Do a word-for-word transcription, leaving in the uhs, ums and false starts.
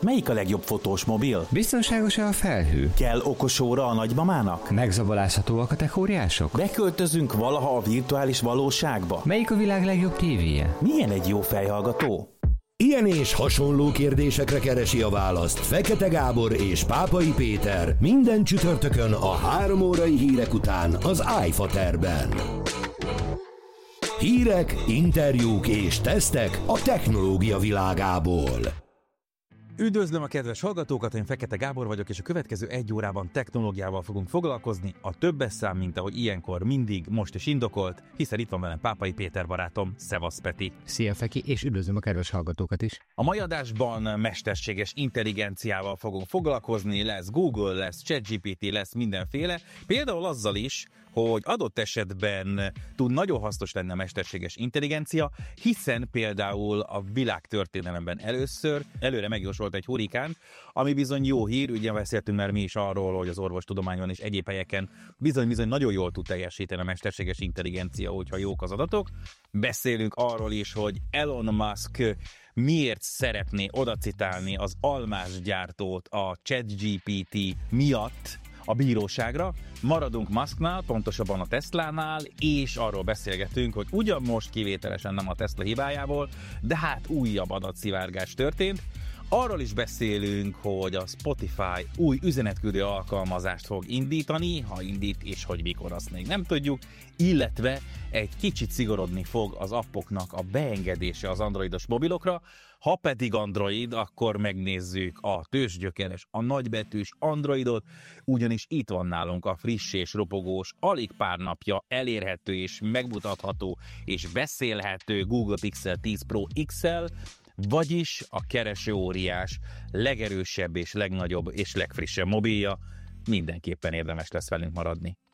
Melyik a legjobb fotós mobil? Biztonságos-e a felhő? Kell okos óra a nagymamának? Megzabolázhatóak a techóriások? Beköltözünk valaha a virtuális valóságba? Melyik a világ legjobb tévéje? Milyen egy jó fejhallgató? Ilyen és hasonló kérdésekre keresi a választ Fekete Gábor és Pápai Péter minden csütörtökön a három órai hírek után az iFaterben. Hírek, interjúk és tesztek a technológia világából. Üdvözlöm a kedves hallgatókat, én Fekete Gábor vagyok, és a következő egy órában technológiával fogunk foglalkozni, a többes szám, mint ahogy ilyenkor mindig, most is indokolt, hiszen itt van velem Pápai Péter barátom. Szevasz, Peti! Szia, Feki, és üdvözlöm a kedves hallgatókat is! A mai adásban mesterséges intelligenciával fogunk foglalkozni, lesz Google, lesz ChatGPT, lesz mindenféle, például azzal is, hogy adott esetben tud nagyon hasznos lenni a mesterséges intelligencia, hiszen például a világtörténelemben először előre megjósolt egy hurikán, ami bizony jó hír, ugye beszéltünk már mi is arról, hogy az orvostudományban és egyéb helyeken bizony-bizony nagyon jól tud teljesíteni a mesterséges intelligencia, hogyha jók az adatok. Beszélünk arról is, hogy Elon Musk miért szeretné odacitálni az almásgyártót a ChatGPT miatt a bíróságra. Maradunk Musknál, pontosabban a Teslánál, és arról beszélgetünk, hogy ugyan most kivételesen nem a Tesla hibájából, de hát újabb adatszivárgás történt. Arról is beszélünk, hogy a Spotify új üzenetküldő alkalmazást fog indítani, ha indít, és hogy mikor, azt még nem tudjuk, illetve egy kicsit szigorodni fog az appoknak a beengedése az androidos mobilokra. Ha pedig Android, akkor megnézzük a tőzsgyökeres, a nagybetűs Androidot, ugyanis itt van nálunk a friss és ropogós, alig pár napja elérhető és megmutatható és beszélhető Google Pixel tíz Pro iksz el, vagyis a kereső óriás legerősebb és legnagyobb és legfrissebb mobilja. Mindenképpen érdemes lesz velünk maradni.